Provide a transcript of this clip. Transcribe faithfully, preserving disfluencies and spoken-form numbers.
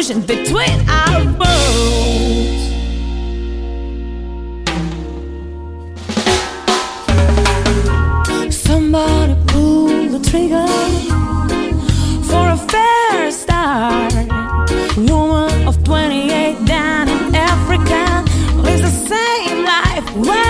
ocean between our boats. Somebody pull the trigger for a fair start. Woman of twenty-eight down in Africa lives the same life.